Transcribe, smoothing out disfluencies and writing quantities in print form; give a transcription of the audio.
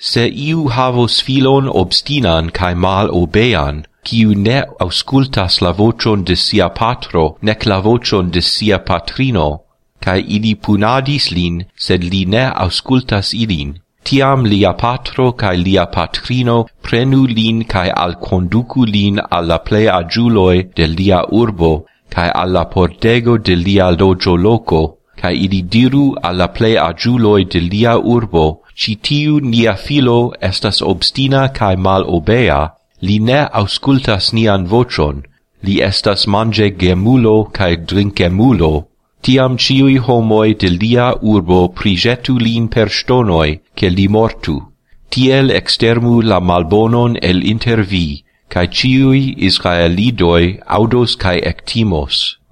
Se iu havos filon obstinan cae mal obean, quiu ne auscultas la vocion de sia patro, nec la vocion de sia patrino, cae ili punadis lin, sed li ne auscultas ilin, tiam lia patro cae lia patrino prenu lin cae alconducu lin alla plei agiuloi de lia urbo, cae alla pordego de lia loĝo loco, cae ili diru alla plei agiuloi de lia urbo, ci tiu nia filo estas obstina cae mal obea, li ne auscultas nian vocion, li estas mangegemulo cae drinkemulo. Tiam ciui homoi de lia urbo prigetu lin per stonoi, che li mortu. Tiel extermu la malbonon el inter vi, cae ciui Israelidoi audos cae ectimos.